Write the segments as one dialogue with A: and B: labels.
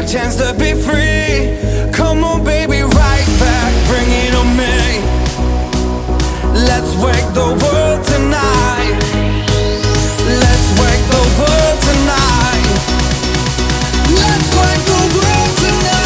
A: chance to be free. Come on baby, right back, bring it on me. Let's wake the world tonight. Let's wake the world tonight. Let's wake the world tonight.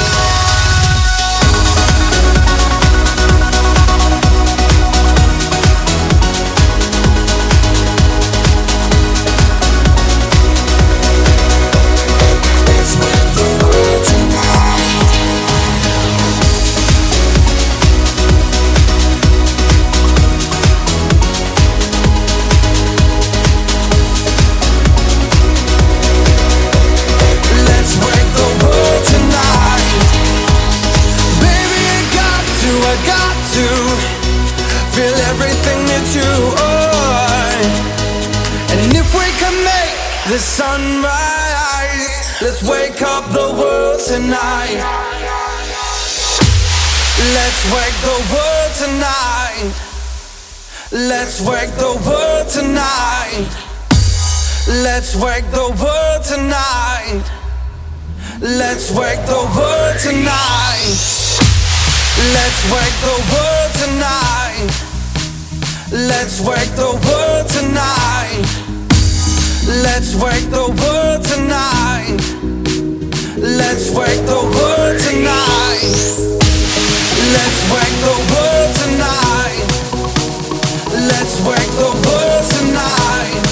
A: Feel everything that you are. And if we can make the sunrise, let's wake up the world tonight. Let's wake the world tonight. Let's wake the world tonight. Let's wake the world tonight. Let's wake the world tonight. Let's wake the world tonight. Let's wake the world tonight. Let's wake the world tonight. Let's wake the world tonight. Let's wake the world tonight. Let's wake the world tonight.